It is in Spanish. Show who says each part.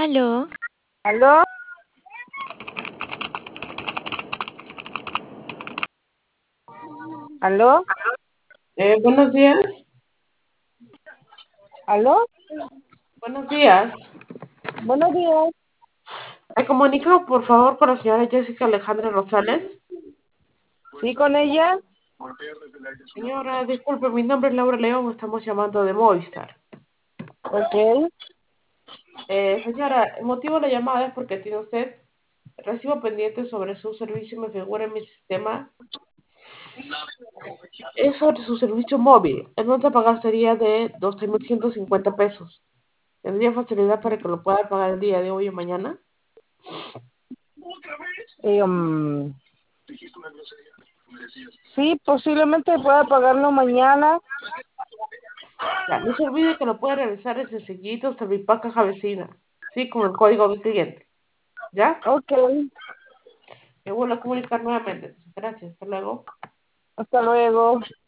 Speaker 1: Aló,
Speaker 2: ¿Aló? ¿Aló?
Speaker 3: Buenos días.
Speaker 2: ¿Aló?
Speaker 3: Buenos días.
Speaker 2: Buenos días.
Speaker 3: Me comunico, por favor, con la señora Jessica Alejandra Rosales.
Speaker 2: ¿Sí con ella?
Speaker 3: Señora, disculpe, mi nombre es Laura León, estamos llamando de Movistar.
Speaker 2: Ok.
Speaker 3: Señora, el motivo de la llamada es porque tiene usted recibo pendiente sobre su servicio, me figura en mi sistema. Es sobre su servicio móvil, en donde pagar sería de 12.150 pesos. ¿Tendría facilidad para que lo pueda pagar el día de hoy o mañana?
Speaker 2: Eh, sí, posiblemente pueda pagarlo mañana.
Speaker 3: Ya, no se olvide que lo puede realizar en sencillito Servipack Caja Vecina, sí, con el código del cliente. ¿Ya?
Speaker 2: Ok.
Speaker 3: Me vuelvo a comunicar nuevamente. Gracias. Hasta luego.
Speaker 2: Hasta luego.